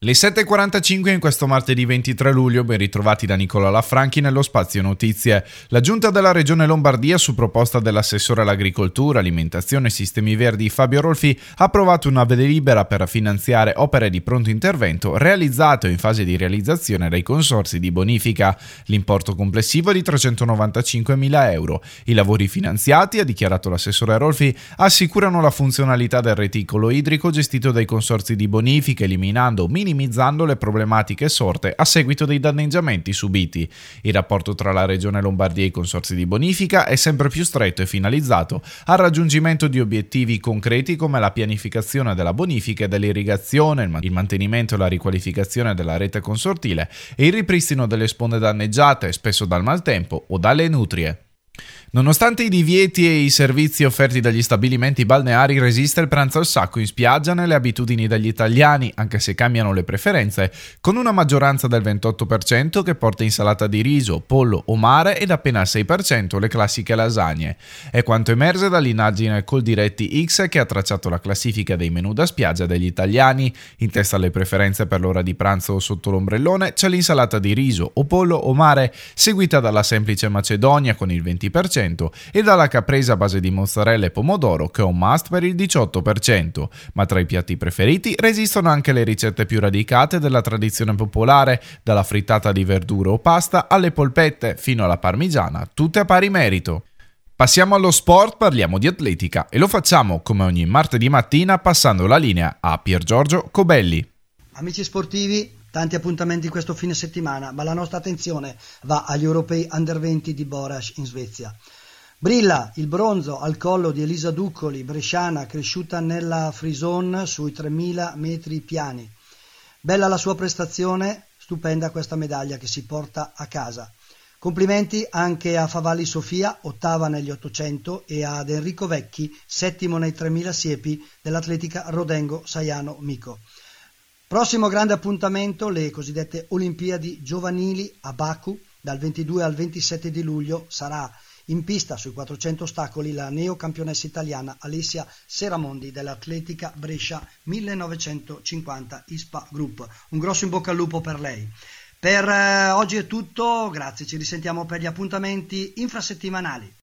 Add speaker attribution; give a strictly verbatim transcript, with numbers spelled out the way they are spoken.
Speaker 1: Le sette e quarantacinque in questo martedì ventitré luglio, ben ritrovati da Nicola Lafranchi nello Spazio Notizie. La Giunta della Regione Lombardia, su proposta dell'assessore all'agricoltura, alimentazione e sistemi verdi Fabio Rolfi, ha approvato una delibera per finanziare opere di pronto intervento realizzate o in fase di realizzazione dai consorzi di bonifica. L'importo complessivo è di trecentonovantacinquemila euro. I lavori finanziati, ha dichiarato l'assessore Rolfi, assicurano la funzionalità del reticolo idrico gestito dai consorzi di bonifica, eliminando minimizzando le problematiche sorte a seguito dei danneggiamenti subiti. Il rapporto tra la Regione Lombardia e i consorzi di bonifica è sempre più stretto e finalizzato al raggiungimento di obiettivi concreti come la pianificazione della bonifica e dell'irrigazione, il mantenimento e la riqualificazione della rete consortile e il ripristino delle sponde danneggiate, spesso dal maltempo o dalle nutrie. Nonostante i divieti e i servizi offerti dagli stabilimenti balneari, resiste il pranzo al sacco in spiaggia nelle abitudini degli italiani, anche se cambiano le preferenze, con una maggioranza del ventotto per cento che porta insalata di riso, pollo o mare ed appena il sei per cento le classiche lasagne. È quanto emerge dall'indagine Coldiretti X che ha tracciato la classifica dei menù da spiaggia degli italiani. In testa alle preferenze per l'ora di pranzo sotto l'ombrellone c'è l'insalata di riso o pollo o mare, seguita dalla semplice macedonia con il venti per cento e dalla caprese a base di mozzarella e pomodoro che è un must per il diciotto per cento, ma tra i piatti preferiti resistono anche le ricette più radicate della tradizione popolare, dalla frittata di verdure o pasta alle polpette fino alla parmigiana, tutte a pari merito. Passiamo allo sport, parliamo di atletica e lo facciamo come ogni martedì mattina passando la linea a Piergiorgio Cobelli.
Speaker 2: Amici sportivi, tanti appuntamenti questo fine settimana, ma la nostra attenzione va agli europei under venti di Borac in Svezia. Brilla il bronzo al collo di Elisa Duccoli, bresciana, cresciuta nella Frison sui tremila metri piani. Bella la sua prestazione, stupenda questa medaglia che si porta a casa. Complimenti anche a Favalli Sofia, ottava negli ottocento, e ad Enrico Vecchi, settimo nei tremila siepi dell'atletica Rodengo Saiano Mico. Prossimo grande appuntamento, le cosiddette Olimpiadi giovanili a Baku, dal ventidue al ventisette di luglio sarà in pista sui quattrocento ostacoli la neocampionessa italiana Alessia Seramondi dell'Atletica Brescia millenovecentocinquanta I S P A Group. Un grosso in bocca al lupo per lei. Per eh, oggi è tutto, grazie, ci risentiamo per gli appuntamenti infrasettimanali.